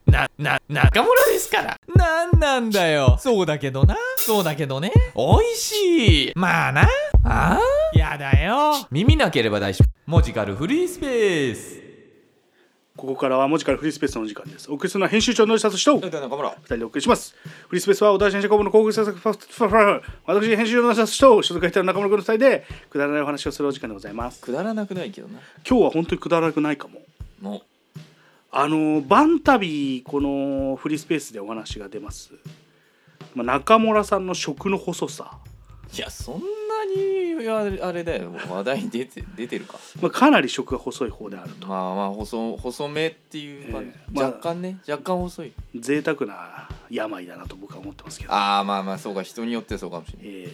中村ですから。なんだよ。そうだけどな。そうだけどね。おいしい。まあな。ああ、やだよ。耳なければ大丈夫。文字カルフリースペース。 ここからは文字からフリースペースの時間です。お送りするのは編集長の久と中村 2人でお送りします。フリースペースはお大事な社交部の広告制作私編集長の久と所属している中村君の2人でくだらないお話をするお時間でございます。 くだらなくないけどな。 今日は本当にくだらなくないかも。バンタビこのフリースペースでお話が出ます、中村さんの食の細さ。 いや、そんなにあれだよ。話題に出てるか。 かなり食が細い方であると。 細めっていう感じ、若干細い。 贅沢な病だなと僕は思ってますけど。 そうか、人によってそうかもしれない。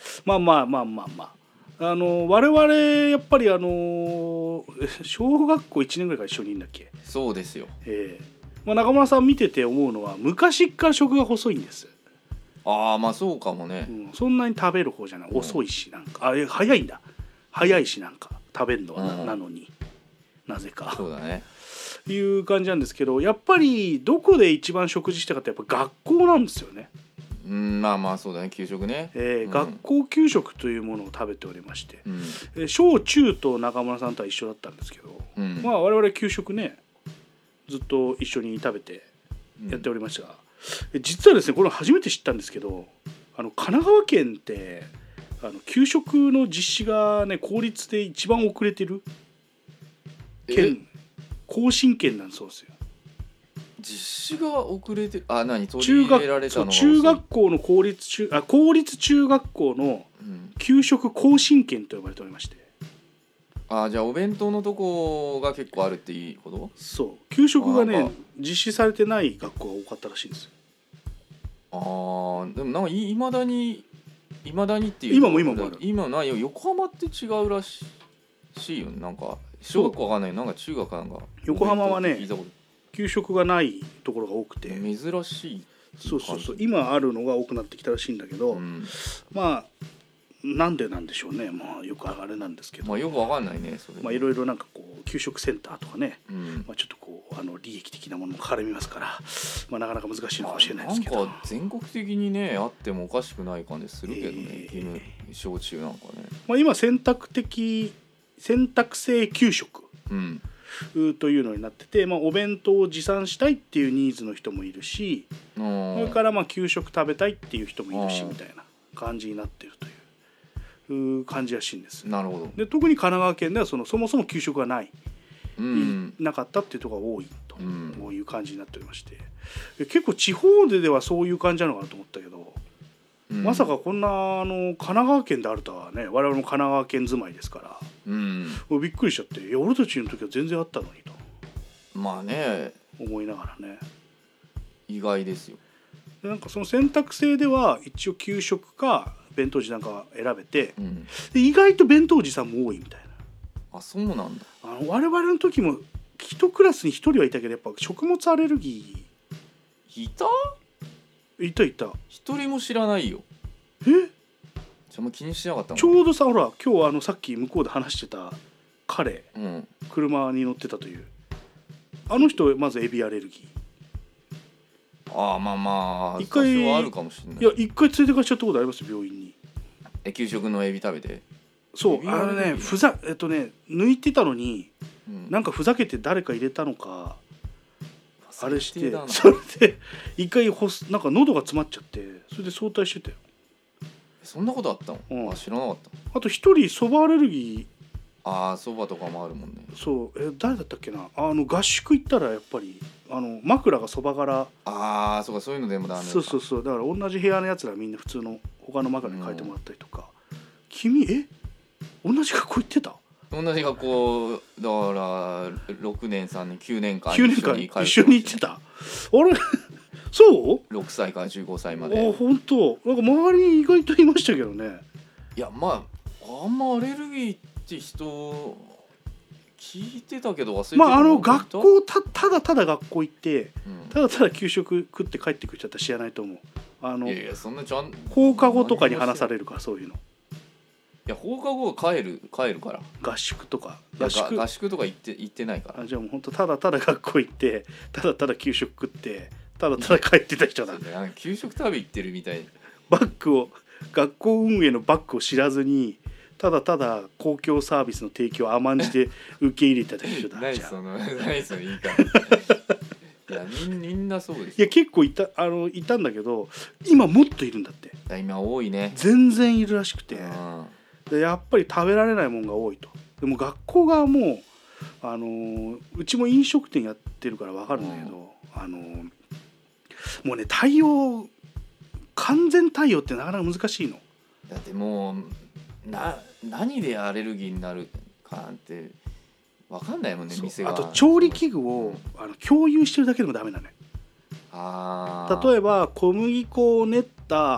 我々やっぱり小学校1年ぐらいから一緒にいるんだっけ。 そうですよ。 中村さん見てて思うのは昔から食が細いんです。 そうかもね、 そんなに食べる方じゃない、遅いし、なんか早いんだ、早いし、なんか食べるのは なのになぜかそうだねいう感じなんですけど、やっぱりどこで一番食事したかってやっぱ学校なんですよね。 そうだね、給食ね、 学校給食というものを食べておりまして、小中と中村さんとは一緒だったんですけど、我々給食ねずっと一緒に食べてやっておりましたが、実はですね、これ初めて知ったんですけど、神奈川県って給食の実施がね公立で一番遅れてる県、後進県なんそうですよ。 実施が遅れてる。 中学校の公立中学校の給食後進県と呼ばれておりまして、 じゃあお弁当のとこが結構あるっていいこと？ そう、給食がね実施されてない学校が多かったらしいんですよ。 でもなんかいまだにっていう、 今もある。 今ないよ、横浜って違うらしいよ。なんか小学校わかんない、なんか中学かなんか。 横浜はね給食がないところが多くて珍しい。 そう今あるのが多くなってきたらしいんだけど、なんでなんでしょうね。よくあれなんですけど、 よくわかんないねそれ。 いろいろなんかこう給食センターとかね、ちょっとこう利益的なものも絡みますから、なかなか難しいのかもしれないですけど、 なんか全国的にねあってもおかしくない感じするけどね、義務小中なんかね。 今選択制給食、というのになってて、お弁当を持参したいっていうニーズの人もいるし、それから給食食べたいっていう人もいるしみたいな感じになってるという感じらしいんです。 なるほど。 で特に神奈川県ではそもそも給食がない、なかったっていうところが多いと、こういう感じになっておりまして、結構地方ではそういう感じなのかなと思ったけど、まさかこんな神奈川県であるとはね。我々も神奈川県住まいですから、びっくりしちゃって、いや俺たちの時は全然あったのにと思いながらね、 意外ですよ。 でなんかその選択制では一応給食か弁当持参か選べて、で意外と弁当持参も多いみたいな。 そうなんだ。 我々の時も一クラスに一人はいたけど、やっぱ食物アレルギーいた一人も知らないよ。 じゃあもう気にしなかったもん。 ちょうどさ、ほら今日さっき向こうで話してた彼、車に乗ってたという人、まずエビアレルギー。一回はあるかもしれない。 いや一回連れてかしちゃったことありますよ、病院に。 給食のエビ食べて。 そう抜いてたのに、なんかふざけて誰か入れたのかあれして、それで一回なんか喉が詰まっちゃって、それで早退してたよ。 そんなことあったの？知らなかった。 あと一人そばアレルギー。そばとかもあるもんね。 そう誰だったっけな、合宿行ったらやっぱり枕がそば柄。 そうか、そういうのでもダメか。 そうだから同じ部屋のやつらみんな普通の他の枕に変えてもらったりとか。君同じ学校行ってた？ 同じ学校だから6年3年9年間一緒に行ってた。あれそう？ 6 歳から15歳まで。 本当。なんか周りに意外といましたけどね。 いやあんまアレルギーって人聞いてたけど忘れてた。 学校ただ学校行って、ただ給食食って帰ってくる人だったら知らないと思う。 いやそんなちゃん放課後とかに話されるから、そういうの。 や放課後は帰るから合宿とか合宿とか行ってないから。 じゃあもう本当ただただ学校行ってただただ給食食ってただただ帰ってた人だ。 給食食べ行ってるみたい。 学校運営のバッグを知らずにただただ公共サービスの提供を甘んじて受け入れてた人だ。 何その言い方いやみんなそうです。 いや結構いたんだけど今もっといるんだって。 今多いね。 全然いるらしくて、でやっぱり食べられないもんが多いと。でも学校がもううちも飲食店やってるから分かるんだけど、もうね完全対応ってなかなか難しいの。 だってもう何でアレルギーになるかなんて分かんないもんね。店があと調理器具を共有してるだけでもダメなのよ。例えば小麦粉を練った、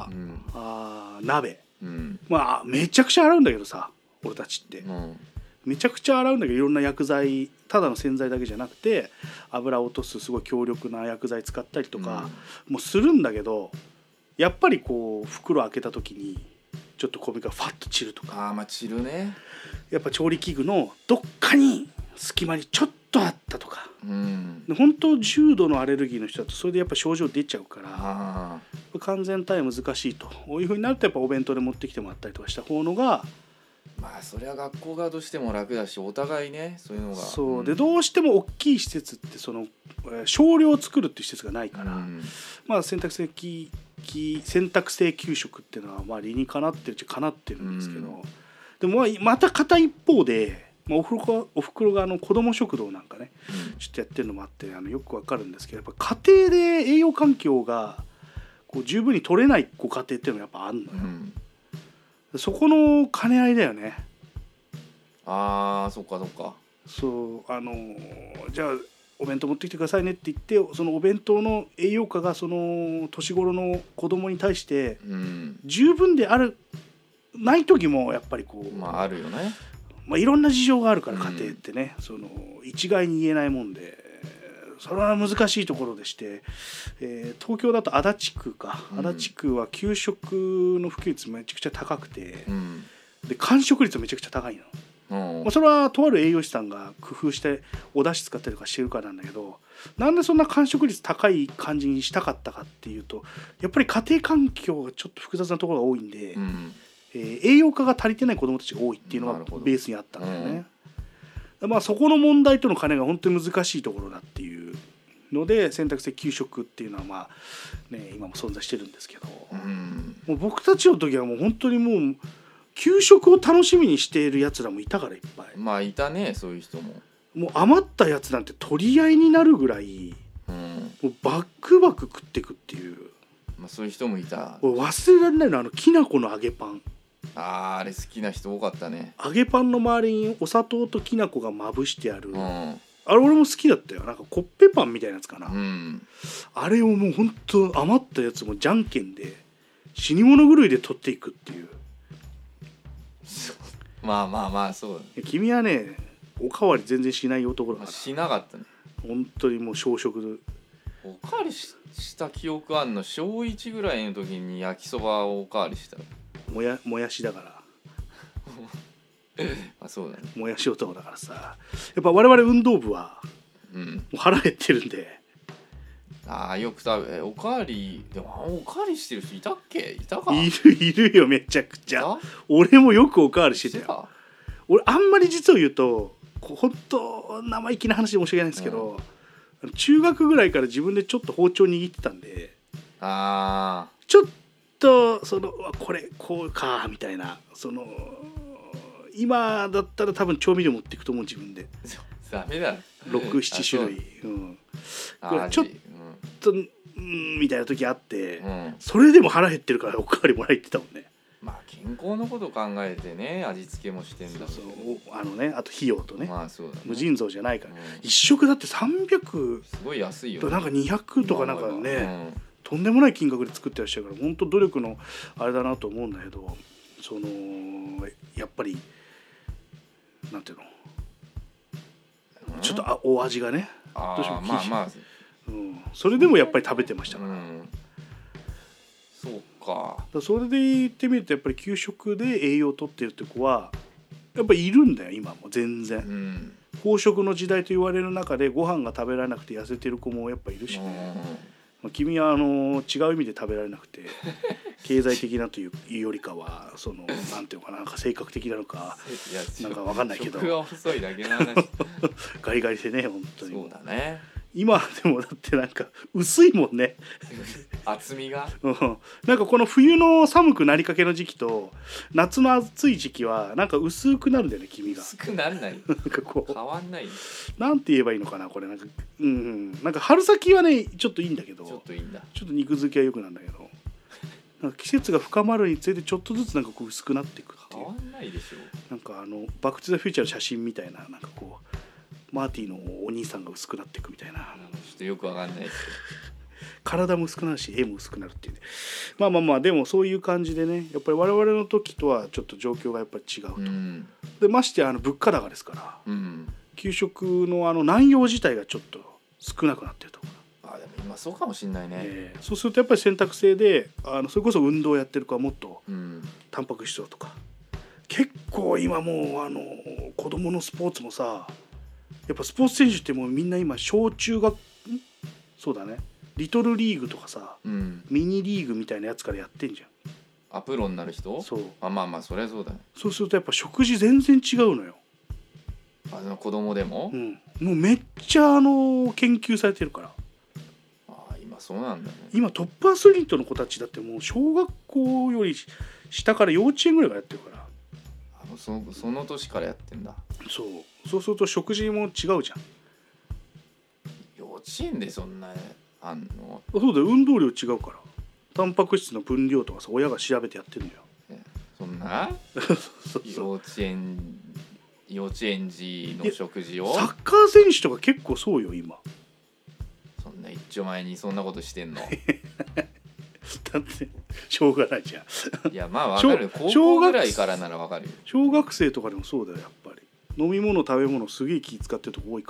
鍋、まあめちゃくちゃ洗うんだけどさ俺たちって、めちゃくちゃ洗うんだけどいろんな薬剤ただの洗剤だけじゃなくて油を落とすすごい強力な薬剤使ったりとかもするんだけど、やっぱりこう袋開けた時にちょっと小麦がファッと散るとか。 まあ散るね。やっぱ調理器具のどっかに隙間にちょっとあったとか、本当重度のアレルギーの人だとそれでやっぱ症状出ちゃうから完全対応難しいというふうになるとやっぱお弁当で持ってきてもらったりとかした方のがまあそれは学校側としても楽だしお互いねそういうのがそうでどうしても大きい施設ってその少量作るっていう施設がないから、まあ選択性給食っていうのはまあ理にかなってるっちゃかなってるんですけど、でもまた片一方で、おふくろが子ども食堂なんかね、ちょっとやってるのもあってよくわかるんですけど、やっぱ家庭で栄養環境がこう十分に取れないご家庭っていうのがやっぱあるのよ、そこの兼ね合いだよね。 そっかそうじゃあお弁当持ってきてくださいねって言ってそのお弁当の栄養価がその年頃の子供に対して十分でない時もやっぱりこうあるよね。 いろんな事情があるから家庭ってね、その一概に言えないもんでそれは難しいところでして、東京だと足立区は給食の普及率めちゃくちゃ高くて、で完食率めちゃくちゃ高いの。それはとある栄養士さんが工夫してお出汁使ったりとかしてるからなんだけど、なんでそんな完食率高い感じにしたかったかっていうとやっぱり家庭環境がちょっと複雑なところが多いんで、栄養価が足りてない子どもたちが多いっていうのがベースにあったんだよね。そこの問題との兼ねが本当に難しいところだっていうので選択性給食っていうのは今も存在してるんですけど、もう僕たちの時はもう本当にもう給食を楽しみにしているやつらもいたからいっぱい。 いたねそういう人も。 もう余ったやつなんて取り合いになるぐらい、もうバックバック食っていくっていう、 そういう人もいた。 忘れられないのはきな粉の揚げパン。 あれ好きな人多かったね。 揚げパンの周りにお砂糖ときな粉がまぶしてある、あれ俺も好きだったよ。なんかコッペパンみたいなやつかな、あれをもうほんと余ったやつもじゃんけんで死に物狂いで取っていくっていう。 そうだね。 君はねおかわり全然しない男だから。 しなかったね本当にもう小食おかわりした記憶あんの小1ぐらいの時に焼きそばをおかわりした。 もやしだからそうだね。 もやし男だからさ、やっぱ我々運動部はもう腹減ってるんで、 よくおかわりでもおかわりしてる人いたっけ？いたか？ いるよめちゃくちゃ。俺もよくおかわりしてたよ。俺あんまり実を言うと本当生意気な話で申し訳ないんですけど、中学ぐらいから自分でちょっと包丁握ってたんで、ちょっとこれこうかみたいな、今だったら多分調味料持っていくと思う自分で。 ダメだ。 6,7 種類、ちょっとみたいな時あって、それでも腹減ってるからおかわりもらいってたもんね。 健康のこと考えてね味付けもしてんだ。 あと費用とね、 そうだね、 無尽蔵じゃないから、一食だって300 すごい安いよね。 なんか200とかなんかね、とんでもない金額で作ってらっしゃるから本当努力のあれだなと思うんだけど、やっぱりなんていうの、ちょっとお味がねどうしてもそれでもやっぱり食べてましたから。 そうか。 か。 それで言ってみるとやっぱり給食で栄養を取ってるって子はやっぱりいるんだよ今も全然、うん、飽食の時代と言われる中でご飯が食べられなくて痩せてる子もやっぱいるしね、まあ、君は違う意味で食べられなくて経済的なというよりかはそのなんていうのかな、なんか性格的なのかなんか分かんないけど食が細いだけの話ガリガリでね本当に。 そうだね。 今でもだってなんか薄いもんね厚みがなんかこの冬の寒くなりかけの時期と夏の暑い時期はなんか薄くなるんだよね君が。 薄くならないなんかこう変わんない。 なんて言えばいいのかなこれなんか、うん、なんか春先はねちょっといいんだけど、 ちょっといいんだ、 ちょっと肉付きは良くなるんだけどなんか季節が深まるにつれてちょっとずつなんかこう薄くなっていくっていう。 変わんないでしょ。 なんかバック・トゥ・ザ・フューチャーの写真みたいななんかこうマーティのお兄さんが薄くなっていくみたいな、 ちょっとよくわかんないですけど体も薄くなるし絵も薄くなるっていうね。まあでもそういう感じでねやっぱり我々の時とはちょっと状況がやっぱり違うと、うん、でまして物価高ですから、うん、給食の内容自体がちょっと少なくなってると。 でも今そうかもしんないね、 そうするとやっぱり選択制でそれこそ運動をやってる子はもっとタンパク質とか、結構今もう子供のスポーツもさやっぱスポーツ選手ってもうみんな今小中学そうだねリトルリーグとかさ、うん、ミニリーグみたいなやつからやってんじゃん。 プロになる人。そうまあそりゃそうだね。 そうするとやっぱ食事全然違うのよ。 子供でも、うん、 もうめっちゃ研究されてるから。 今そうなんだね。 今トップアスリートの子たちだってもう小学校より下から幼稚園ぐらいからやってるから。 その年からやってんだ。 そうすると食事も違うじゃん。 幼稚園でそんなあんの。 そうだよ、運動量違うから。タンパク質の分量とかさ親が調べてやってるのよ。 そんな幼稚園児の食事を。 サッカー選手とか結構そうよ今。 そんな一丁前にそんなことしてんのだってしょうがないじゃん。 いやまあわかる。高校ぐらいからならわかるよ。 小学生とかでもそうだよやっぱり。飲み物食べ物すげえ気使ってるとこ多いから、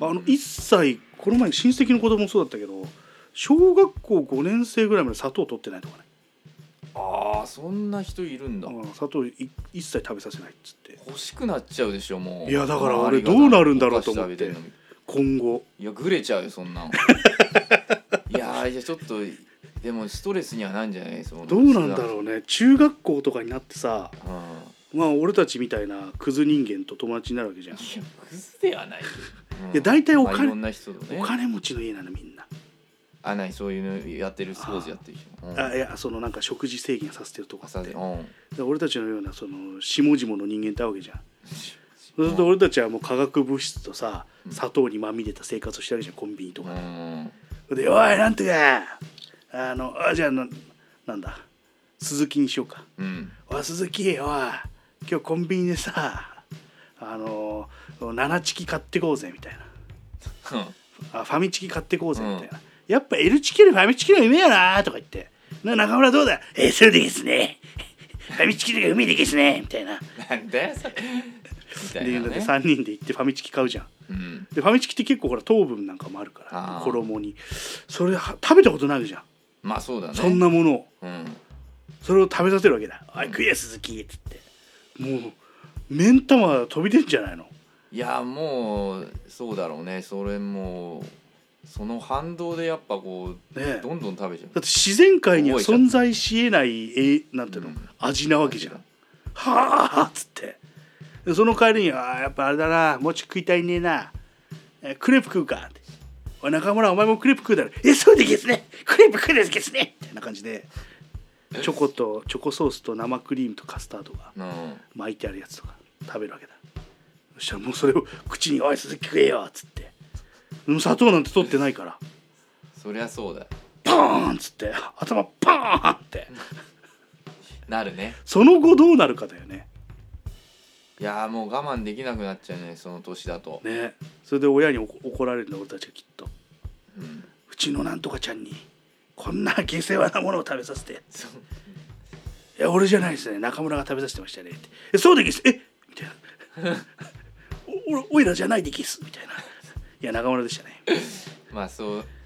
一切この前親戚の子供もそうだったけど小学校5年生ぐらいまで砂糖取ってないとかね。 そんな人いるんだ。 砂糖一切食べさせないっつって。 欲しくなっちゃうでしょもう。 いやだから俺どうなるんだろうと思って今後。 いやグレちゃうよそんなんいやちょっとでもストレスにはなんじゃない。 どうなんだろうね。中学校とかになってさ、まあ俺たちみたいなクズ人間と友達になるわけじゃん。いやクズではないよ、 いや大体お金持ちの家なのみんな。 何そういうのやってるスポーツやってる人。 いやなんか食事制限させてるとかって、俺たちのようなその下々の人間ってわけじゃん。そうすると俺たちはもう化学物質とさ砂糖にまみれた生活をしてるじゃんコンビニとかで。おいなんとかじゃあなんだ鈴木にしようか、おい鈴木おい今日コンビニでさ7チキ買ってこうぜみたいなファミチキ買ってこうぜみたいな、やっぱ L チキよりファミチキのうめえよなとか言って中村どうだそうですねファミチキとかうめえでですねみたいな。 なんだよそれみたいな、ね、 で3人で行ってファミチキ買うじゃん、でファミチキって結構ほら糖分なんかもあるから衣にそれ食べたことないじゃん。 まあそうだね。 そんなものを、それを食べさせるわけだ。おい食え鈴木っつってもう目ん玉飛び出んじゃないの。 いやもうそうだろうね。それもその反動でやっぱこう、ね、どんどん食べちゃう。 だって自然界には存在しえないなんていうの、味なわけじゃん。はあっつってでその帰りにやっぱあれだな餅食いたいねえなクレープ食うかって。おい中村お前もクレープ食うだろ。そうでですねクレープ食うですですねみたいな感じでチョコソースと生クリームとカスタードが巻いてあるやつとか食べるわけだ。そしたらもうそれを口に「おい鈴木食えよ」っつって砂糖なんて取ってないからそりゃそうだパーンっつって頭パーンってなるね。 その後どうなるかだよね。 いやもう我慢できなくなっちゃうねその年だとね。それで親に怒られるんだ俺たちがきっと、うちのなんとかちゃんにこんな下世話なものを食べさせていや俺じゃないですね中村が食べさせてましたねってそうできすみたいなおいらじゃないできすみたいな。いや中村でしたね。 まあそう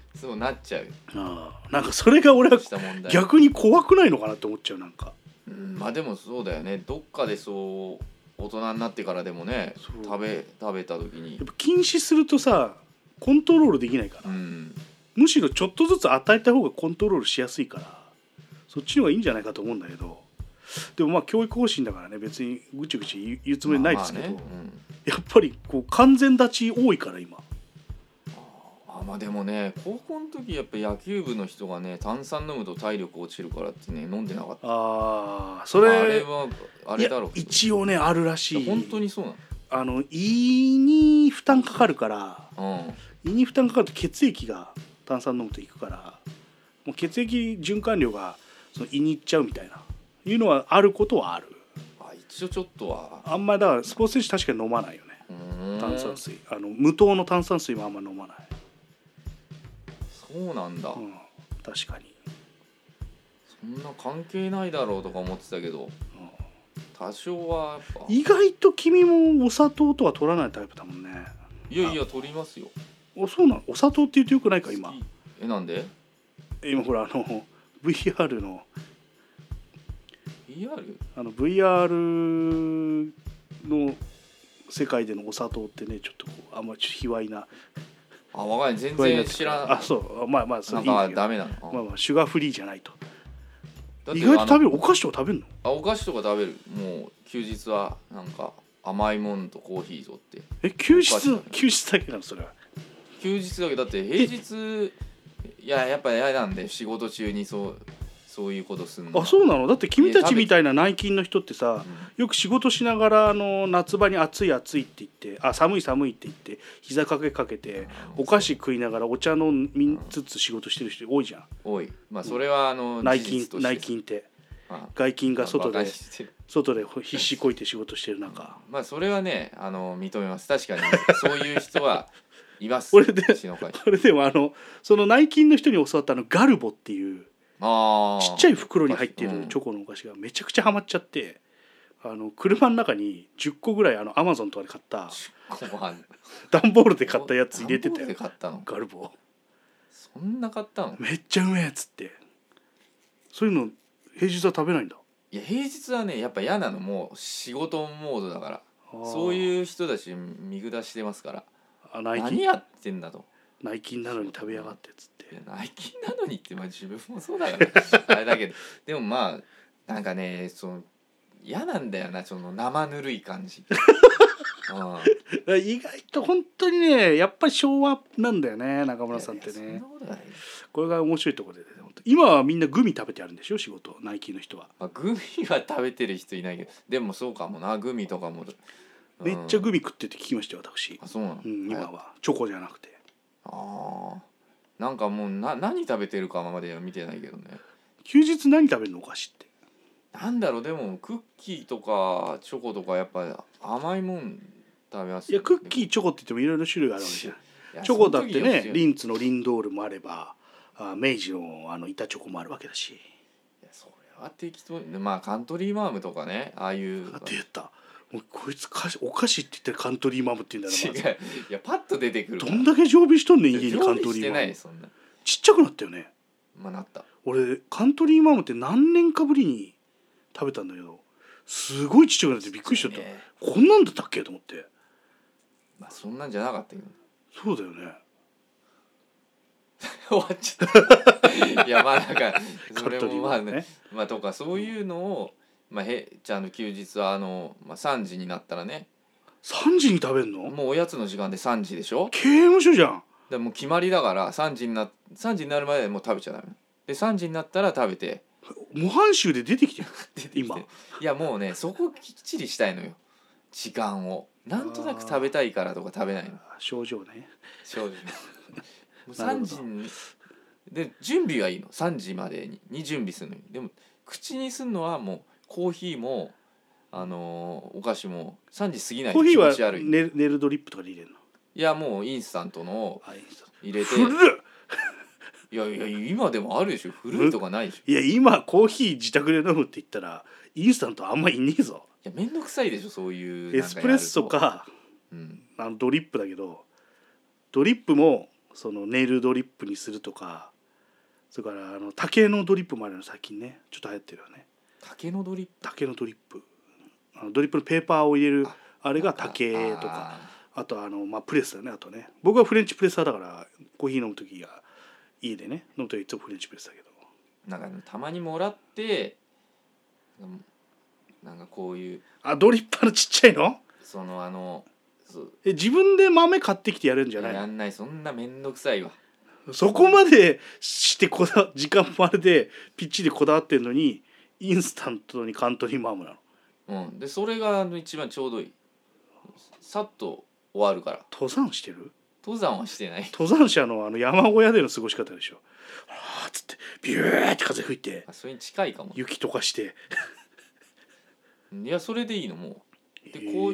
そうなっちゃう。 なんかそれが俺は逆に怖くないのかなって思っちゃう。なんか、 まあでもそうだよね。どっかでそう大人になってからでもね、食べた時にやっぱ禁止するとさコントロールできないから、むしろちょっとずつ与えた方がコントロールしやすいからそっちの方がいいんじゃないかと思うんだけど、でもまあ教育方針だからね別にぐちぐち言うつもりないですけど、やっぱりこう完全立ち多いから今。 まあでもね高校の時やっぱ野球部の人がね炭酸飲むと体力落ちるからってね飲んでなかった。 それあれはあれだろう。 一応ねあるらしい。 本当にそうなの？ 胃に負担かかるから、胃に負担かかると血液が炭酸飲むといくからもう血液循環量がその胃に行っちゃうみたいないうのはあることはある。 一応ちょっとはあんまりだからスポーツ選手確かに飲まないよね。炭酸水無糖の炭酸水もあんま飲まない。 そうなんだ、 確かにそんな関係ないだろうとか思ってたけど、多少はやっぱ意外と君もお砂糖とは取らないタイプだもんね。 いや取りますよ。 そうなの？お砂糖って言うとよくないか今。 なんで？ 今ほらVR の VR？VR の世界でのお砂糖ってねちょっとこうあんまり卑猥なわかんない全然知らん。 そうまあそれいいんだけどダメなの？ まあシュガーフリーじゃないと。意外と食べる。お菓子とか食べるの？ お菓子とか食べる。もう休日はなんか甘いもんとコーヒーぞって。 休日だけなのそれは？ 休日だけだって平日やっぱ嫌なんで仕事中にそういうことすんの。 そうなの？だって君たちみたいな内勤の人ってさ、よく仕事しながら夏場に暑いって言って寒いって言って膝かけてお菓子食いながらお茶飲みつつ仕事してる人多いじゃん。 多い。まあそれは内勤って外勤が外で必死こいて仕事してる中、 まあそれはね認めます。確かにそういう人はいます。 これでもその内勤の人に教わったガルボっていうちっちゃい袋に入っているチョコのお菓子がめちゃくちゃハマっちゃって車の中に10個ぐらいアマゾンとかで買った段ボールで買ったやつ入れてたよ。ガルボそんな買ったの？ めっちゃうめえっつって。そういうの平日は食べないんだ。 いや平日はねやっぱ嫌なの。もう仕事モードだからそういう人たち見下してますから。何やってんだと。 内勤なのに食べやがってっつって。 内勤なのにって自分もそうだからあれだけどでもまあなんかね嫌なんだよなその生ぬるい感じ。 意外と本当にねやっぱり昭和なんだよね中村さんってね。これが面白いところで、今はみんなグミ食べてあるんでしょ仕事内勤の人は。 グミは食べてる人いないけどでもそうかもなグミとかも。 めっちゃグミ食ってって聞きましたよ私。 そうなの？ 今はチョコじゃなくて。 なんかもう何食べてるかまでは見てないけどね。 休日何食べるのお菓子って。 なんだろうでもクッキーとかチョコとかやっぱり甘いもん食べます。 いやクッキーチョコって言ってもいろいろ種類があるわけじゃん。チョコだってねリンツのリンドールもあれば明治の板チョコもあるわけだし。 いやそれは適当にまあカントリーマームとかねああいう。 出た。もうこいつお菓子って言ってカントリーマームって言うんだよ。 違ういやパッと出てくる。 どんだけ常備しとんねん家にカントリーマーム。ちっちゃくなったよね。 まあなった。 俺カントリーマームって何年かぶりに食べたんだけどすごいちっちゃくなってびっくりしちゃった。こんなんだったっけと思って。 まあそんなんじゃなかったけど。 そうだよね。 終わっちゃった。いやまあなんかそれもまあねまあとかそういうのをちゃんと休日は3時になったらね。 3時に食べるの？ もうおやつの時間で3時でしょ。 刑務所じゃん。 でもう決まりだから3時になるまでもう食べちゃダメで3時になったら食べて。 模範囚で出てきてる今。 いやもうねそこきっちりしたいのよ時間を。なんとなく食べたいからとか食べないの。 症状ね。 症状。3時にで準備はいいの3時までに準備するのに。でも口にするのはもうコーヒーもお菓子も3時過ぎないと気持ち悪い。 コーヒーはネルドリップとかで入れるの？ いやもうインスタントの入れて。いや今でもあるでしょ。古いとかないでしょ。 いや今コーヒー自宅で飲むって言ったらインスタントあんまいねえぞ。 いやめんどくさいでしょそういうエスプレッソか、ドリップだけどドリップもそのネイルドリップにするとか、それから竹のドリップもあるの最近ね、ちょっと流行ってるよね。 竹のドリップ。 竹のドリップ、ドリップのペーパーを入れるあれが竹とか、あとプレスだね。あとね、僕はフレンチプレッサーだからコーヒー飲む時が家でね飲む時いつもフレンチプレッサーだけど、 なんかたまにもらってなんかこういうドリッパーのちっちゃいの、 その自分で豆買ってきてやるんじゃないの？ やんない、そんなめんどくさいわ。 そこまでして時間もあれでピッチリこだわってんのにインスタントにカントリーマームなの。 でそれが一番ちょうどいい。さっと終わるから。 登山してる？ 登山はしてない。 登山者の山小屋での過ごし方でしょ。はあつってビューって風吹いてそれに近いかも。 雪溶かしていやそれでいいのもう。でこう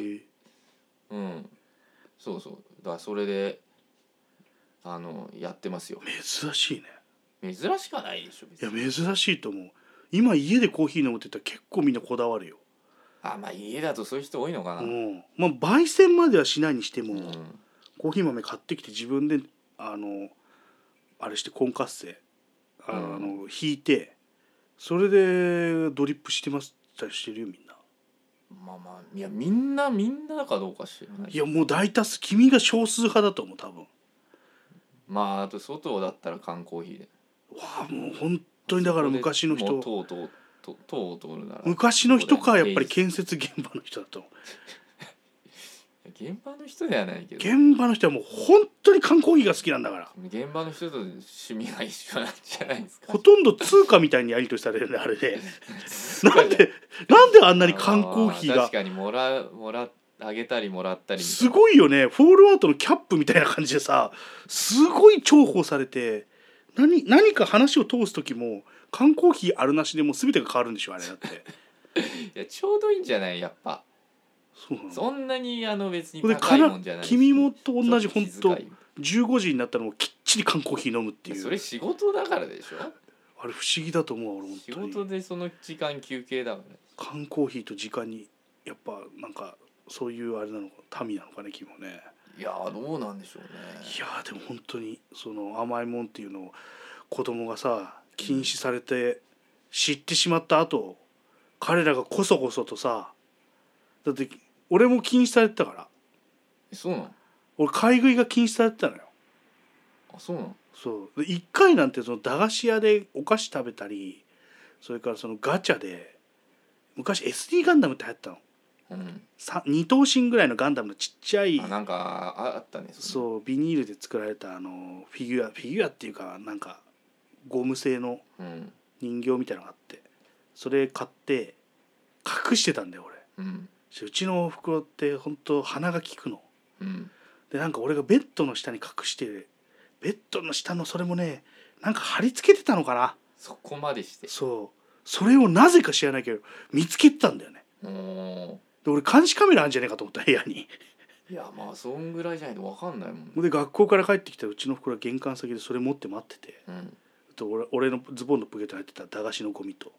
そうそう、だからそれでやってますよ。 珍しいね。 珍しかないでしょ。 いや珍しいと思う。今家でコーヒー飲むって言ったら結構みんなこだわるよ。 まあ家だとそういう人多いのかな。 焙煎まではしないにしても、コーヒー豆買ってきて自分であれしてコンカッセ引いて、それでドリップしてましたりしてるよみんな。 いやみんなかどうか知らない。 いやもう大多数、君が少数派だと思う多分。 あと外だったら缶コーヒーで。 もう本当にだから昔の人、 糖を取るなら昔の人かやっぱり建設現場の人だと思う。 現場の人ではないけど、 現場の人はもう本当に缶コーヒーが好きなんだから。 現場の人と趣味が一緒なんじゃないですか。 ほとんど通貨みたいにやり取りされるねあれでなんであんなに缶コーヒーが。 確かにあげたりもらったりすごいよね。フォールアウトのキャップみたいな感じでさ、すごい重宝されて、何か話を通す時も缶コーヒーあるなしでもう全てが変わるんでしょあれだっていやちょうどいいんじゃないやっぱ。 そうなの。 そんなに別に高いもんじゃないし。 君もと同じ本当15時になったらもうきっちり缶コーヒー飲むっていう。 それ仕事だからでしょ。 あれ不思議だと思う俺本当に。 仕事でその時間休憩だから。 缶コーヒーと時間にやっぱなんかそういうあれなのか民なのかね君もね。 いやどうなんでしょうね。 いやでも本当にその甘いもんっていうのを子供がさ禁止されて知ってしまった後、彼らがこそこそとさ、だって俺も禁止されてたから。 そうなの？ 俺買い食いが禁止されてたのよ。 そうなの？ そうで1回なんてその駄菓子屋でお菓子食べたり、それからそのガチャで昔 SD ガンダムって流行ったの。2頭身ぐらいのガンダムのちっちゃいなんかあったね。 そうビニールで作られたフィギュアっていうかなんかゴム製の人形みたいなのがあって、それ買って隠してたんだよ俺。うちのおふくろって本当鼻が利くの。でなんか俺がベッドの下に隠して、ベッドの下のそれもねなんか貼り付けてたのかな。 そこまでして。 それをなぜか知らないけど見つけてたんだよね。で俺監視カメラあるんじゃねえかと思った部屋に。 いやそんぐらいじゃないと分かんないもんね。 で学校から帰ってきたうちのおふくろが玄関先でそれ持って待ってて、俺のズボンのポケットに入ってた駄菓子のゴミと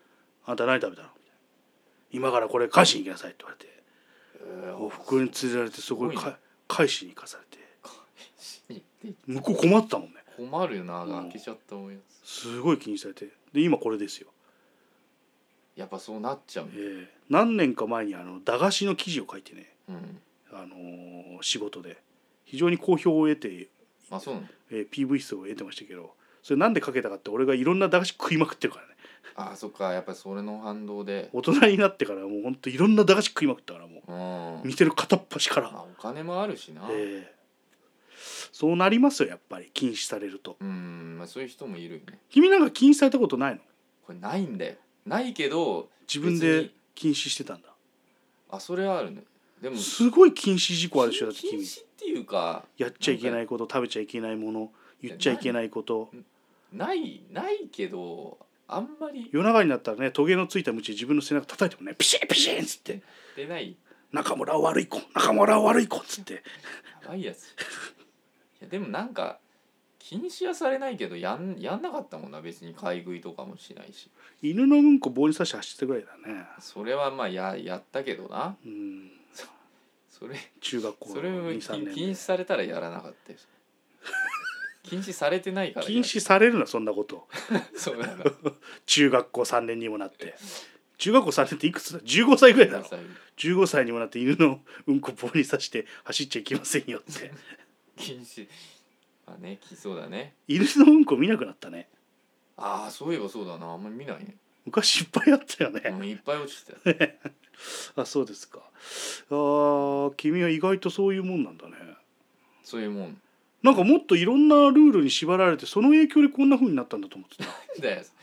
「あんた何食べたの?」今からこれ返しに行きなさい」って言われて、おふくろに連れられてそこに返しに行かされて、向こう困ってたもんね。 困るよな、開けちゃったおやつ。 すごい気にされて、で今これですよ。 やっぱそうなっちゃう、 何年か前に駄菓子の記事を書いてね、仕事で非常に好評を得て、 そうなの PV 数を得てましたけど、それなんで書けたかって俺がいろんな駄菓子食いまくってるからね。 そっか、やっぱりそれの反動で大人になってからもうほんといろんな駄菓子食いまくったから、もう店の片っ端から、 お金もあるしな、 そうなりますよやっぱり禁止されると。 そういう人もいるよね。 君なんか禁止されたことないの？ これないんだよ。ないけど自分で禁止してたんだ。 それはあるね。でもすごい禁止事項あるでしょ。だって君禁止っていうか、 やっちゃいけないこと、食べちゃいけないもの、言っちゃいけないこと。 ないけどあんまり。 夜中になったらね、トゲのついた鞭で自分の背中叩いてもね、ピシッピシッっつってでない。 中村は悪い子、中村は悪い子っつって。 やばいやつ。いやでもなんか禁止はされないけどやんなかったもんな。別に買い食いとかもしないし。 犬のうんこ棒に刺して走ってたぐらいだね。 それはやったけどな。それ中学校それを禁止されたらやらなかったです。 禁止されてないから禁止されるなそんなことそうだな中学校3年にもなって中学校3年っていくつだ15歳ぐらいだろ15歳にもなって犬のうんこ棒に刺して走っちゃいけませんよって禁止あねそうだね犬のうんこ見なくなったねああそういえばそうだなあんまり見ないね昔いっぱいあったよね、 いっぱい落ちてたよあそうですか君は意外とそういうもんなんだねそういうもんなんかもっといろんなルールに縛られてその影響でこんな風になったんだと思ってただよ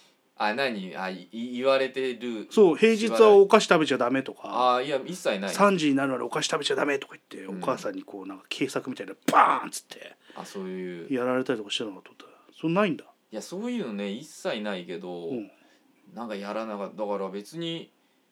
言われてるそう平日はお菓子食べちゃダメとかいや一切ない 3時になるまでお菓子食べちゃダメとか言って、お母さんにこうなんか警察みたいなバーンっつってそういうやられたりとかしてたのかと思ったらそれないんだいやそういうのね一切ないけど、なんかやらなかっただから別に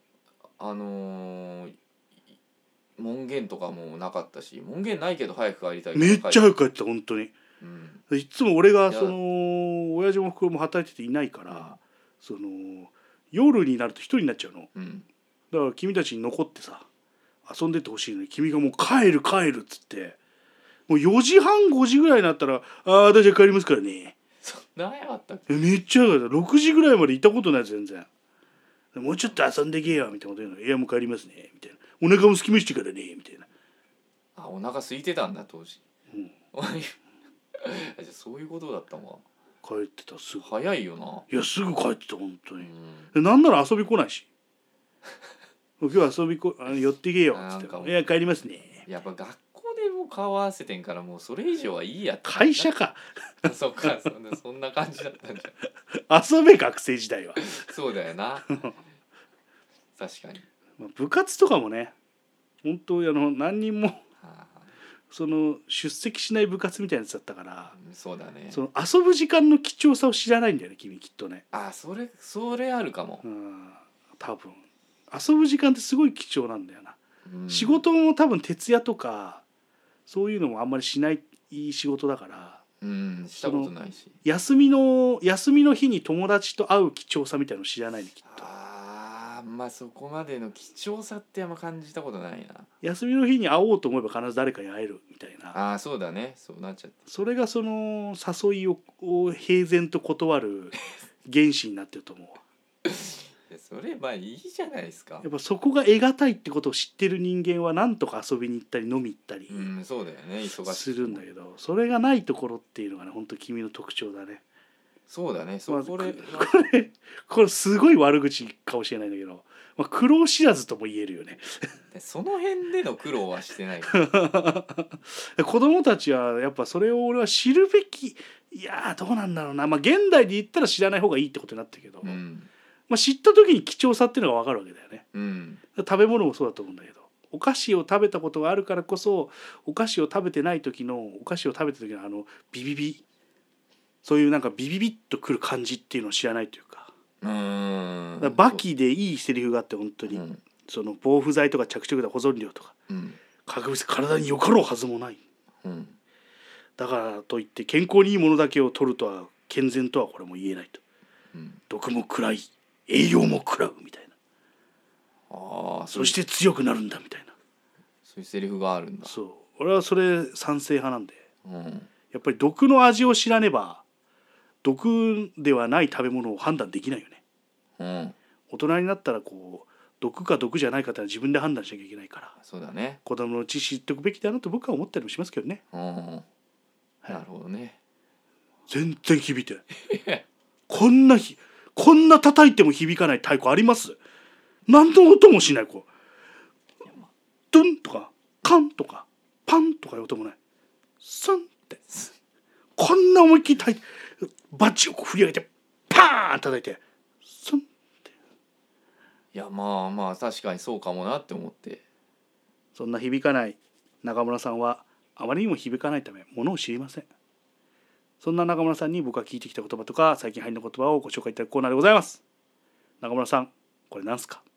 門限とかもなかったし門限ないけど早く帰りたいめっちゃ早く帰ってた本当に、いつも俺がその親父も袋も働いてていないから、その夜になると一人になっちゃうの、だから君たちに残ってさ遊んでってほしいのに君がもう帰るっつってもう4時半5時ぐらいになったら私は帰りますからねそんな早かったっけめっちゃ早かった6時ぐらいまで行ったことない全然もうちょっと遊んでけよみたいなこと言うのいやもう帰りますねみたいなお腹もすきましてからねみたいなお腹空いてたんだ当時、じゃあそういうことだったわ帰ってたすぐ早いよないやすぐ帰ってた本当に、なんなら遊び来ないし今日遊び寄ってけよっつっていや帰りますねやっぱ学校でもう顔合わせてんからもうそれ以上はいいやって会社かそっかそんな感じだったんじゃん遊べ学生時代はそうだよな確かに部活とかもね本当何人もその出席しない部活みたいなやつだったから、 そうだねその遊ぶ時間の貴重さを知らないんだよね君きっとねそれあるかも、 多分遊ぶ時間ってすごい貴重なんだよな、仕事も多分徹夜とかそういうのもあんまりしない仕事だからしたことないし休みの日に友達と会う貴重さみたいなの知らないねきっとそこまでの貴重さってあんま感じたことないな休みの日に会おうと思えば必ず誰かに会えるみたいなそうだねそうなっちゃってそれがその誘いを平然と断る原子になってると思うそれいいじゃないですかやっぱそこが得難いってことを知ってる人間はなんとか遊びに行ったり飲み行ったりそうだよね忙しいするんだけどそれがないところっていうのがね本当君の特徴だねそうだねこれすごい悪口かもしれないんだけど、苦労知らずとも言えるよねその辺での苦労はしてない子供たちはやっぱそれを俺は知るべきいやどうなんだろうな現代で言ったら知らない方がいいってことになってるけど、知った時に貴重さっていうのが分かるわけだよね、食べ物もそうだと思うんだけどお菓子を食べたことがあるからこそお菓子を食べてない時のお菓子を食べた時のビビビそういうなんかビビビッとくる感じっていうのを知らないというかバキでいいセリフがあって本当に、その防腐剤とか着色剤保存料とか、化学物質体によかろうはずもない、だからといって健康にいいものだけを取るとは健全とはこれも言えないと、毒も食らい栄養も食らうみたいなそして強くなるんだみたいなそういうセリフがあるんだそう俺はそれ賛成派なんで、やっぱり毒の味を知らねば毒ではない食べ物を判断できないよね、大人になったらこう毒か毒じゃないかって自分で判断しなきゃいけないからそうだね子供のうち知っておくべきだなと僕は思ったりもしますけどね、 なるほどね全然響いてないこんな叩いても響かない太鼓あります？何の音もしないこうドンとかカンとかパンとかいう音もないスンってこんな思いっきり叩いてバッチをこう振り上げてパーン叩いてスンっていや確かにそうかもなって思ってそんな響かない中村さんはあまりにも響かないためものを知りません。そんな中村さんに僕が聞いてきた言葉とか最近入った言葉をご紹介いただくコーナーでございます。中村さんこれ何すか？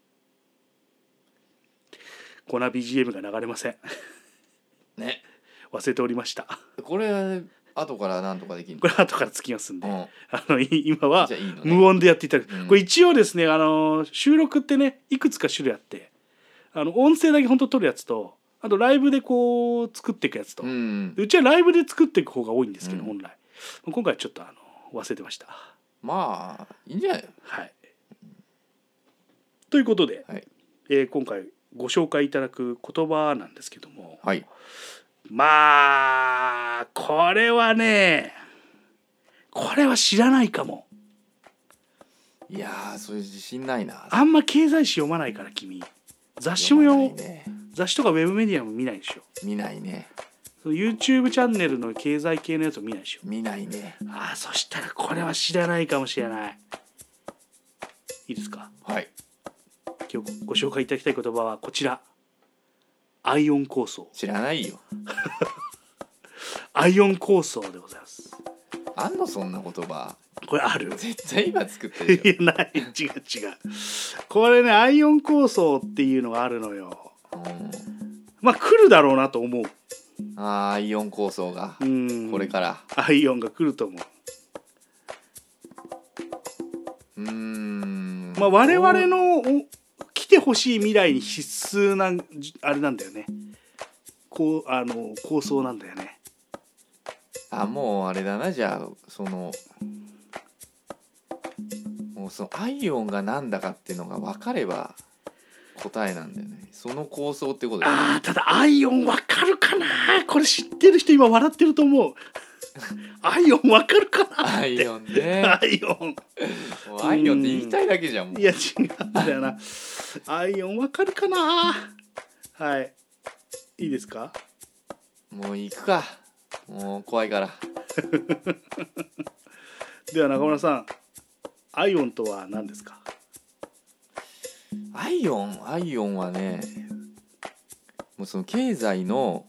コーナー BGM が流れませんね忘れておりました。 これ後から何とかできるの？ これ後からつきますんで、今はじゃあいいのね無音でやっていただく、これ一応ですね収録ってねいくつか種類あって音声だけ本当撮るやつとあとライブでこう作っていくやつと、うちはライブで作っていく方が多いんですけど、本来今回ちょっと忘れてました。 まあいいんじゃない。 はい。ということで、今回ご紹介いただく言葉なんですけども、まあこれはね、これは知らないかも。 いやー、そういう自信ないな。 あんま経済誌読まないから君。雑誌も雑誌とかウェブメディアも見ないでしょ。 見ないね。 YouTube チャンネルの経済系のやつを見ないでしょ。 見ないね。 そしたらこれは知らないかもしれない。いいですか。 はい。 今日ご紹介いただきたい言葉はこちら。アイオン構想。 知らないよ。 アイオン構想でございます。 あんのそんな言葉。 これある？ 絶対今作ってるいやない、違う。これね、アイオン構想っていうのがあるのよ。まあ来るだろうなと思う。 アイオン構想がこれからアイオンが来ると思う。まあ我々の来てほしい未来に必須なあれなんだよね。構想なんだよね。 もうあれだな。じゃあもうそのアイオンがなんだかっていうのが分かれば答えなんだよね。その構想ってことだよね。 ただアイオン分かるかな。これ知ってる人今笑ってると思う。アイオン分かるかなって。 アイオンね。 アイオン。 アイオンって言いたいだけじゃん。もういや違うんだよな。アイオン分かるかな。はい。いいですか。 もう行くか。もう怖いから。 では中村さん、アイオンとは何ですか。 アイオンはね、もうその経済の、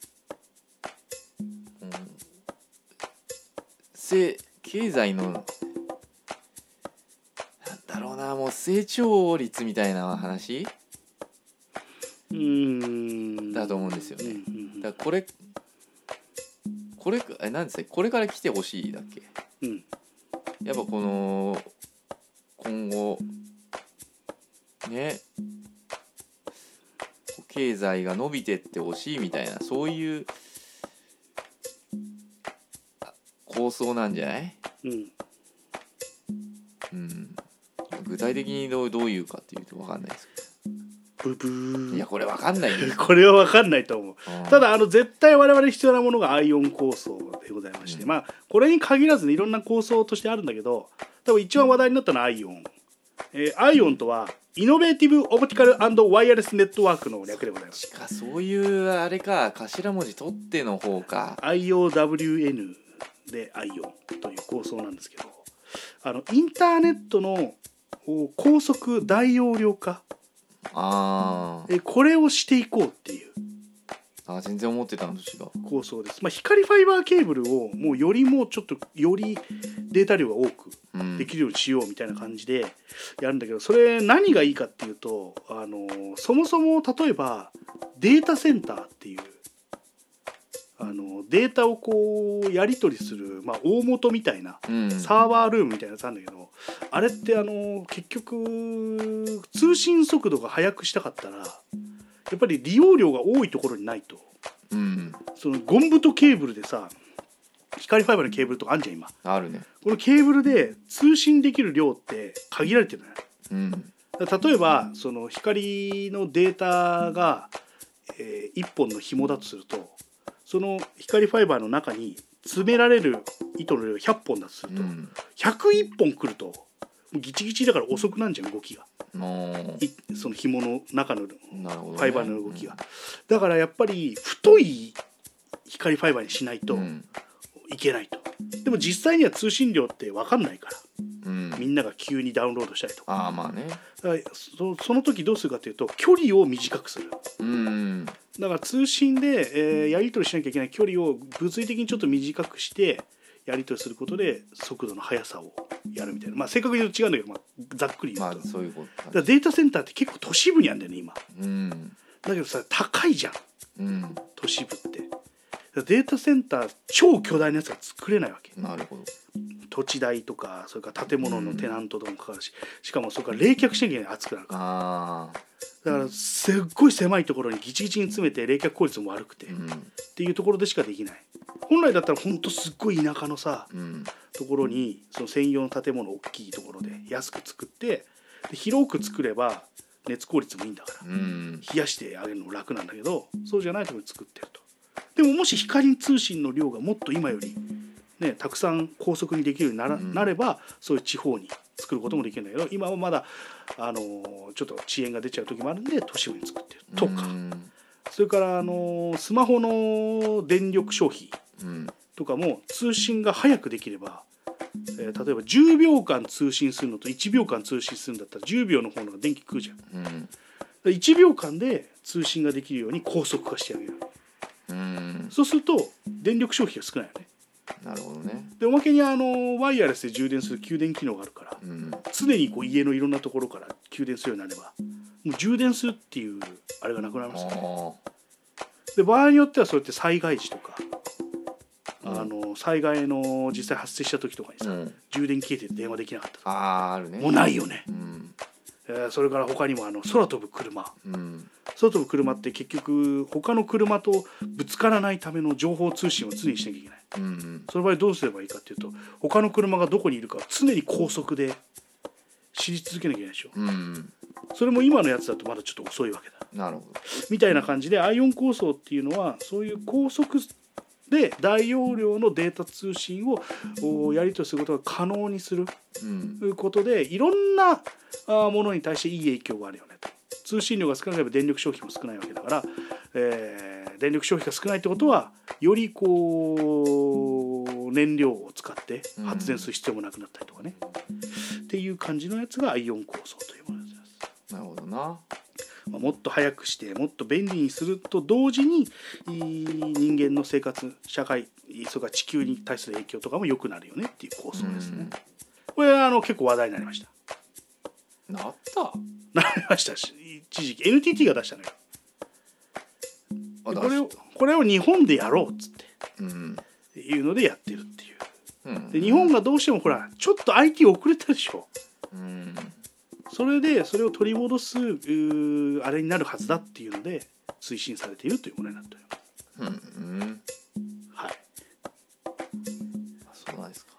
経済のなんだろうな、もう成長率みたいな話だと思うんですよね。だから何ですか、これから来てほしいだっけ。やっぱこの今後ね、経済が伸びてってほしいみたいな、そういう構想なんじゃない？具体的にどういうかっていうと分かんないですけど。いやこれ分かんないです。 これは分かんないと思う。ただ絶対我々必要なものがアイオン構想でございまして、まあこれに限らずにいろんな構想としてあるんだけど、多分一番話題になったのはアイオン。アイオンとはイノベーティブ・オプティカル&ワイヤレスネットワークの略でございます。 そういうあれか、頭文字取っての方か。 IOWN でアイオンという構想なんですけど、インターネットの高速大容量化、これをしていこうっていう全然思ってたのと違う構想です。光ファイバーケーブルをもうよりちょっとよりデータ量が多くできるようにしようみたいな感じでやるんだけど、それ何がいいかっていうと、そもそも例えばデータセンターっていうデータをこうやり取りする、大元みたいな、サーバールームみたいなやつなんだけど、あれって結局通信速度が速くしたかったらやっぱり利用量が多いところにないと、そのゴンブとケーブルでさ、光ファイバーのケーブルとかあるじゃん今。 あるね。 このケーブルで通信できる量って限られてるのよ。例えばその光のデータが、1本の紐だとすると、その光ファイバーの中に詰められる糸の量が100本だとすると、101本来るとギチギチだから遅くなるじゃん動きが。その紐の中のファイバーの動きが。だからやっぱり太い光ファイバーにしないといけないと。でも実際には通信量って分かんないから、みんなが急にダウンロードしたりとか。だからその時どうするかというと距離を短くする。だから通信で、やり取りしなきゃいけない距離を物理的にちょっと短くしてやり取りすることで速度の速さをやるみたいな。正確に言うと違うんだけど、ざっくり言うと。 そういうこと。 だからデータセンターって結構都市部にあるんだよね今。だけどさ、高いじゃん、都市部って。データセンター超巨大なやつが作れないわけ。 土地代とかそれから建物のテナントとかもかかるし、しかもそれから冷却しなきゃ熱くなるからだからすっごい狭いところにギチギチに詰めて冷却効率も悪くて、っていうところでしかできない。本来だったらほんとすっごい田舎のさ、ところにその専用の建物大きいところで安く作ってで広く作れば熱効率もいいんだから、冷やしてあげるのも楽なんだけど、そうじゃないところに作ってると。でももし光通信の量がもっと今よりねたくさん高速にできるようになればそういう地方に作ることもできるんだけど、今はまだちょっと遅延が出ちゃう時もあるんで都市部に作ってるとか、それからスマホの電力消費とかも通信が早くできれば、例えば10秒間通信するのと1秒間通信するんだったら10秒の方が電気食うじゃん、1秒間で通信ができるように高速化してあげる、そうすると電力消費が少ないよね。 なるほどね。 でおまけにワイヤレスで充電する給電機能があるから、常にこう家のいろんなところから給電するようになればもう充電するっていうあれがなくなりますよね。で場合によってはそうやって災害時とか、災害の実際発生した時とかにさ、充電消えて電話できなかったとかあるね。 もうないよね、それから他にも空飛ぶ車、空飛ぶ車って結局他の車とぶつからないための情報通信を常にしなきゃいけない、その場合どうすればいいかっていうと他の車がどこにいるかを常に高速で知り続けなきゃいけないでしょ、それも今のやつだとまだちょっと遅いわけだ。 なるほど。 みたいな感じでアイオン構想っていうのはそういう高速で大容量のデータ通信をやり取りすることが可能にすることで、いろんなものに対していい影響があるよねと。通信量が少なければ電力消費も少ないわけだから、電力消費が少ないってことはよりこう燃料を使って発電する必要もなくなったりとかね、っていう感じのやつがアイオン構想というものです。 なるほどな。 もっと早くしてもっと便利にすると同時に人間の生活社会それから地球に対する影響とかも良くなるよねっていう構想ですね。これ結構話題になりました。 なりましたし一時期 NTT が出したのよ。これを日本でやろうっつって、いうのでやってるっていう、で日本がどうしてもほらちょっと IT 遅れたでしょ、それでそれを取り戻すあれになるはずだっていうので推進されているというものになっております。はい。 そうなんですか。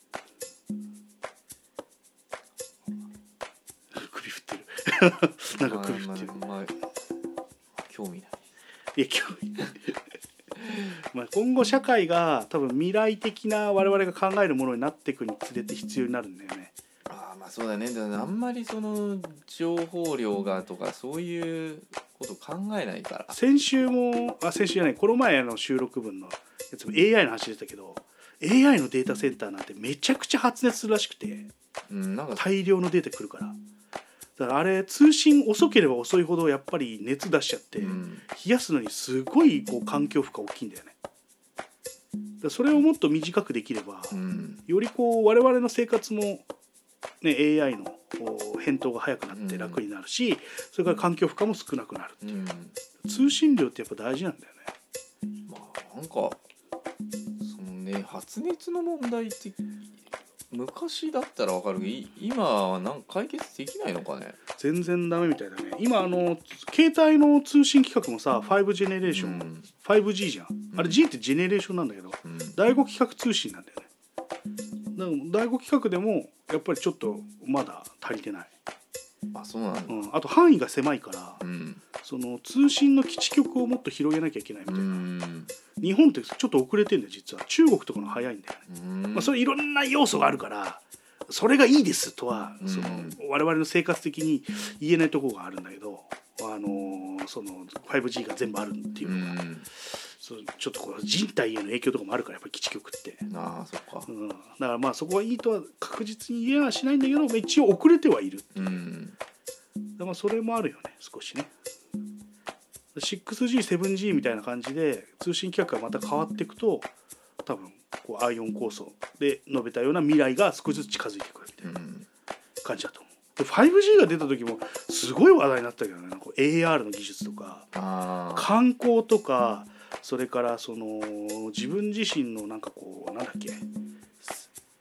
首振ってる。なんか首振ってる。 興味ない。 いや興味ない。今後社会が多分未来的な我々が考えるものになっていくにつれて必要になるんだよね。 そうだね。だからあんまりその情報量がとかそういうこと考えないから。先週じゃない、この前の収録分のやつも AI の話でしたけど、AI のデータセンターなんてめちゃくちゃ発熱するらしくて、なんか大量のデータ来るから。だからあれ通信遅ければ遅いほどやっぱり熱出しちゃって、冷やすのにすごいこう環境負荷大きいんだよね。だそれをもっと短くできれば、よりこう我々の生活もね、AI の返答が早くなって楽になるし、それから環境負荷も少なくなるっていう、通信量ってやっぱ大事なんだよね。なんかそのね発熱の問題って昔だったらわかるけど今はなんか解決できないのかね。全然ダメみたいだね。今携帯の通信規格もさ5ジェネレーション、5G じゃん、あれ G ってジェネレーションなんだけど、第5規格通信なんだよね。だから第5規格でもやっぱりちょっとまだ足りてない。そうなんだ。あと範囲が狭いから、その通信の基地局をもっと広げなきゃいけないみたいな。日本ってちょっと遅れてんだよ実は。中国とかの早いんだよね。それいろんな要素があるからそれがいいですとはその我々の生活的に言えないところがあるんだけど、その 5G が全部あるっていうのが。ちょっとこう人体への影響とかもあるからやっぱり基地局って。そっか。だからそこはいいとは確実に言えはしないんだけど、一応遅れてはいるっていう。だからそれもあるよね少しね。6G、7G みたいな感じで通信規格がまた変わっていくと多分こうアイオン構想で述べたような未来が少しずつ近づいてくるみたいな感じだと思う。で 5G が出た時もすごい話題になったけどね、AR の技術とか観光とか、それからその自分自身のなんかこうなんだっけ、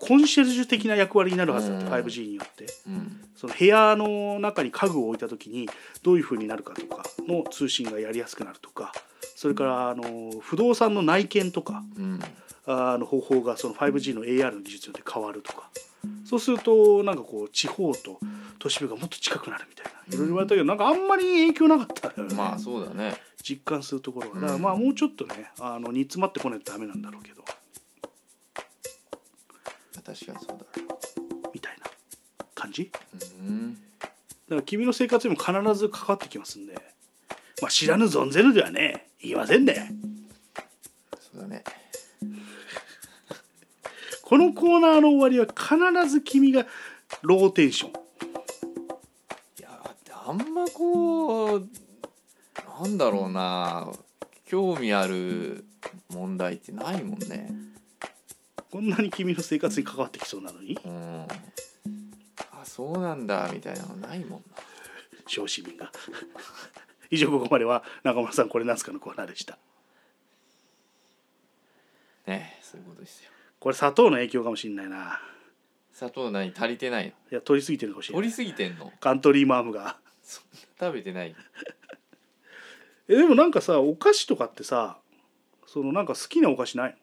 コンシェルジュ的な役割になるはずだって、5G によって、その部屋の中に家具を置いた時にどういう風になるかとかの通信がやりやすくなるとか、それから不動産の内見とか、方法がその 5G の AR の技術によって変わるとか、そうするとなんかこう地方と都市部がもっと近くなるみたいな、いろいろ言われたけど、なんかあんまり影響なかったよね。 まあそうだね、 実感するところが。だからまあもうちょっとね煮詰まってこないとダメなんだろうけど、 確かにそうだみたいな感じ。だから君の生活にも必ず関わってきますんで、まあ知らぬ存ぜぬではね言いませんね。 そうだね。 このコーナーの終わりは必ず君がローテンション。いやあんまこうなんだろうな、興味ある問題ってないもんね。 こんなに君の生活に関わってきそうなのに、 あ、そうなんだみたいなのないもんな、 小市民が。以上、ここまでは中村さんこれなんすかのコーナーでしたね。そういうことですよ。 これ砂糖の影響かもしれないな。 砂糖何足りてないの？ いや、取りすぎてるかもしれない。 取りすぎてんの？ カントリーマームが食べてない。 でもなんかさ、お菓子とかってさ、そのなんか好きなお菓子ないの？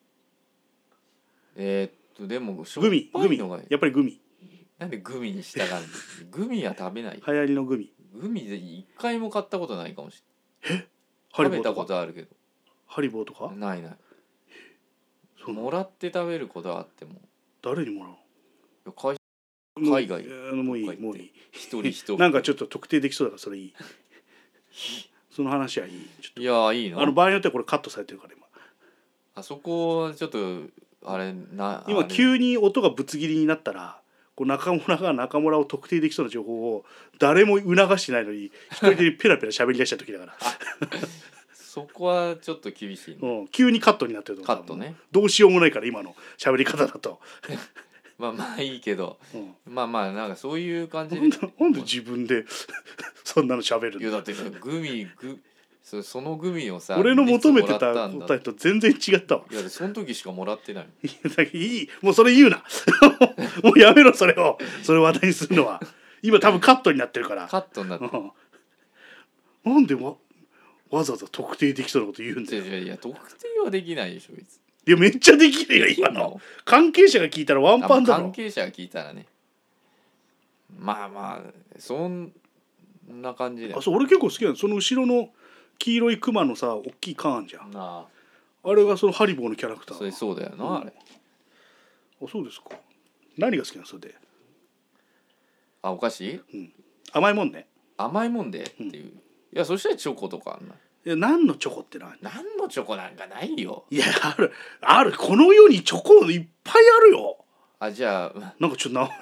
でもしょっグミ、 ぱいのがやっぱりグミ。 なんでグミにしたがるの？グミは食べない。 流行りのグミ。 グミで一回も買ったことないかもしれない。 ハリボーとか食べたことあるけど。 ハリボーとか？ ない。もらって食べることはあっても。 誰にもらうの？海外。 もういい。 一人一人。 なんかちょっと特定できそうだからそれいい。その話はいい。ちょっといやいいの？ 場合によってはこれカットされてるから今。 あそこちょっとあれな。 今急に音がぶつ切りになったら、こう中村が中村を特定できそうな情報を誰も促してないのに一人でペラペラ喋り出した時だから。 そこはちょっと厳しい、 ね。急にカットになってると。 カットね。 どうしようもないから今の喋り方だと。 まあいいけど、まあなんかそういう感じで。 なんで自分でそんなの喋るの？ いやだってそのグミをさ、 俺の求めてた答えと全然違ったわ。 いやその時しかもらってない。 いい、もうそれ言うな。もうやめろそれを話題にするのは。今多分カットになってるから。 カットになってる。 なんでわざわざ特定できそうなこと言うんだよ。 いや特定はできないでしょ別に。 いやめっちゃできるよ今の。関係者が聞いたらワンパンだろ。 関係者が聞いたらね。まあそんな感じで。 そう、俺結構好きなの。その後ろの黄色いクマのさ、大きい缶あんじゃん。 あれがそのハリボーのキャラクター。 そうだよな、あれ。 あ、そうですか。何が好きなのそれで。 お菓子？ 甘いもんね。 甘いもんでっていう。いやそしたらチョコとかあんな。 いや何のチョコって何のチョコなんかないよ。 いやあるこの世にチョコいっぱいあるよ。 じゃあなんかちょっと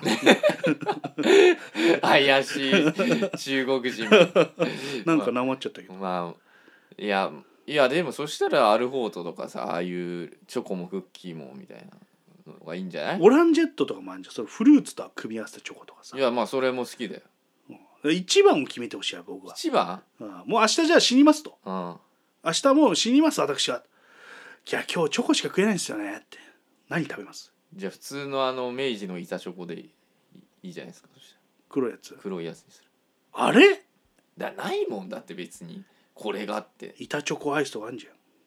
怪しい中国人なんかなまっちゃったけど、 いやでもそしたらアルフォートとかさ、ああいうチョコもクッキーもみたいなのがいいんじゃない？ オランジェットとかもあるじゃん。それフルーツと組み合わせたチョコとかさ。 いやそれも好きだよ。 一番を決めてほしい僕は。 一番？ もう明日じゃあ死にますと。 明日もう死にます私は。いや今日チョコしか食えないんですよねって。何食べます？ じゃあ普通の明治の板チョコでいいじゃないですか。そしたら黒いやつ。 黒いやつにする。 あれ？ ないもんだって別にこれがあって。 板チョコアイスとかあるじ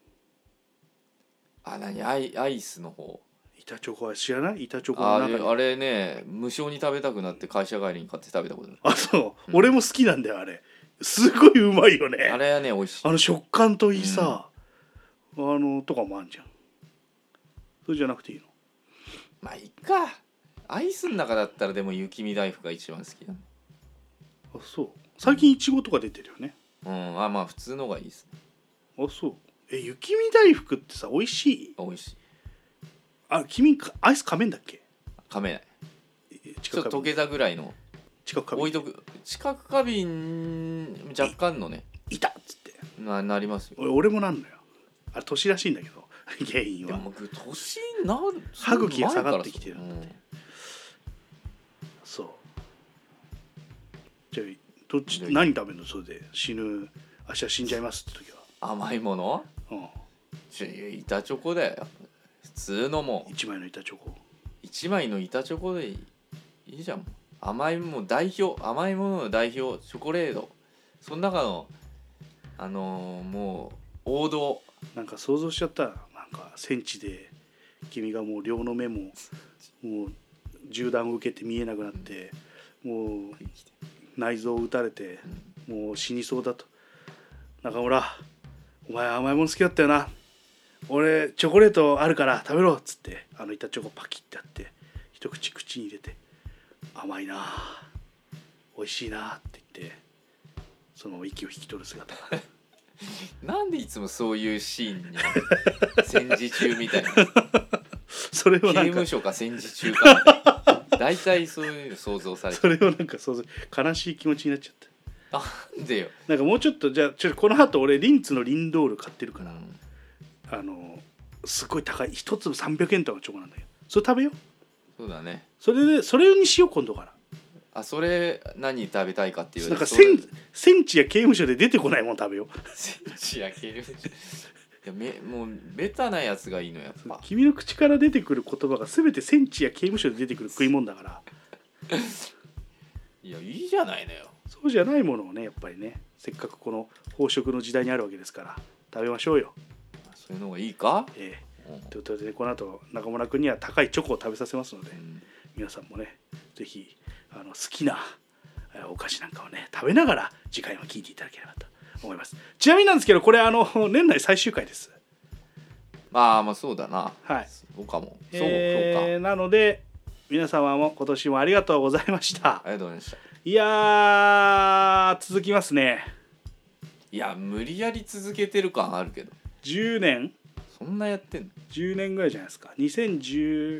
ゃん。 アイスの方。 板チョコは知らない？板チョコの中にあれね、無償に食べたくなって会社帰りに買って食べたことある。 そう、俺も好きなんだよあれ。すごいうまいよね。 あれはね美味しい。 食感といいさ、とかもあんじゃん。それじゃなくていいの？ まあいいか。アイスの中だったらでも雪見大福が一番好きだね。 そう。最近いちごとか出てるよね。 まあ普通のがいいですね。そう。雪見大福ってさ美味しい？ 美味しい。 君アイス噛めんだっけ？ 噛めない。ちょっと溶けたぐらいの。 近く置いとく。近く過敏若干のね。 いたっつってなりますよ。 俺もなんのよ。あれ年らしいんだけど原因は。 でも年なる。 歯茎が下がってきてる。そう。じゃあどっち何食べるの？それで明日死んじゃいますって時は。 甘いもの？板チョコだよ。普通のもん。 1枚の板チョコ。 1 1枚の板チョコでいいじゃん。甘いもの代表、甘いものの代表チョコレート、その中のもう王道。 なんか想像しちゃった。なんか戦地で君がもう両の目ももう銃弾を受けて見えなくなって、もう内臓を撃たれてもう死にそうだと。中村、お前甘いもの好きだったよな、俺チョコレートあるから食べろっつって、板チョコパキってやって一口口に入れて、甘いな美味しいなって言って、その息を引き取る姿がなんでいつもそういうシーンに戦時中みたいなそれをなんか刑務所か戦時中かみたいな大体そういうの想像されて、 それをなんか想像、悲しい気持ちになっちゃった。 なんでよ。 なんかもうちょっと、じゃあちょっとこの後俺リンツのリンドール買ってるから、すごい高い一粒300円とかのチョコなんだけど、それ食べよう。 そうだね。 それにしよう今度から。 それ何食べたいかっていうなんか戦地や刑務所で出てこないもの食べよう。 戦地や刑務所もうベタなやつがいいのやっぱ。 君の口から出てくる言葉が全て戦地や刑務所で出てくる食い物だからいやいいじゃないのよ。 そうじゃないものをね、やっぱりね、せっかくこの飽食の時代にあるわけですから食べましょうよ。 そういうのがいいか。 ということで、ね、この後中村君には高いチョコを食べさせますので、皆さんもねぜひ好きなお菓子なんかをね食べながら次回も聞いていただければと思います。ちなみになんですけど、これ年内最終回です。 まあそうだな。 はい。 そうかも。そうか。 なので皆様も今年もありがとうございました。 ありがとうございました。 いや続きますね。 いや無理やり続けてる感あるけど。 10年そんなやってんの ？10年ぐらいじゃないですか。2015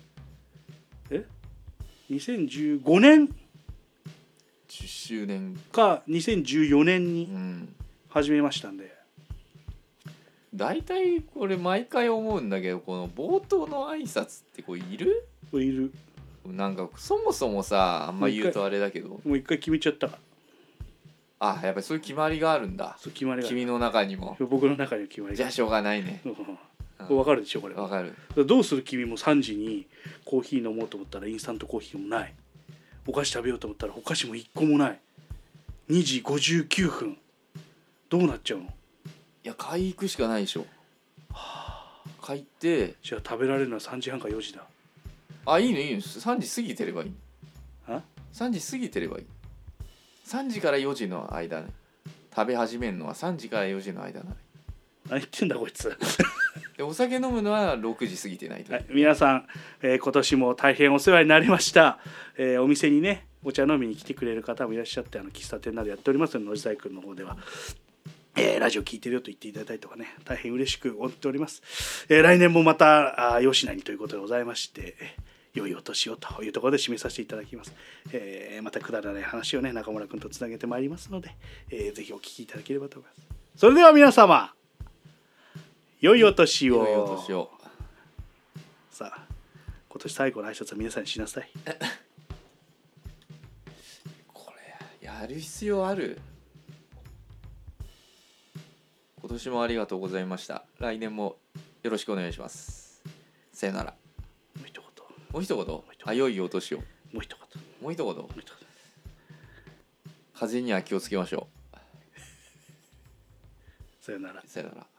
年 10周年か2014年に始めましたんで、 大体これ毎回思うんだけど、この冒頭の挨拶っている？ いる。 なんかそもそもさ、あんま言うとあれだけど、 もう一回決めちゃったから。 やっぱりそういう決まりがあるんだ。 そう決まりが君の中にも。 僕の中には決まりが。 じゃあしょうがないね。 分かるでしょこれは。 分かる。 どうする？君も3時にコーヒー飲もうと思ったらインスタントコーヒーもない。お菓子食べようと思ったらお菓子も1個もない。2時59分どうなっちゃうの？ いや買い行くしかないでしょ。買いって。 じゃあ食べられるのは3時半か4時だ。 いいの3時過ぎてればいい。3時過ぎてればいい。3時から4時の間ね。食べ始めるのは3時から4時の間だね。 何言ってんだこいつでお酒飲むのは6時過ぎてないと、 皆さん、今年も大変お世話になりました。お店にねお茶飲みに来てくれる方もいらっしゃって、喫茶店などやっておりますので、ノジサイクルの方では、ラジオ聞いてるよと言っていただいたりとかね、大変嬉しく思っております。来年もまた吉成にということでございまして、良いお年をというところで締めさせていただきます。またくだらない話をね中村君とつなげてまいりますので、ぜひお聞きいただければと思います。それでは皆様良いお年を。 良いお年を。 さあ今年最後の挨拶は皆さんにしなさいこれやる必要ある？今年もありがとうございました。来年もよろしくお願いします。さよなら。 もう一言。 もう一言。良いお年を。 もう一言。 もう一言。風邪には気をつけましょう。 さよなら。 さよなら。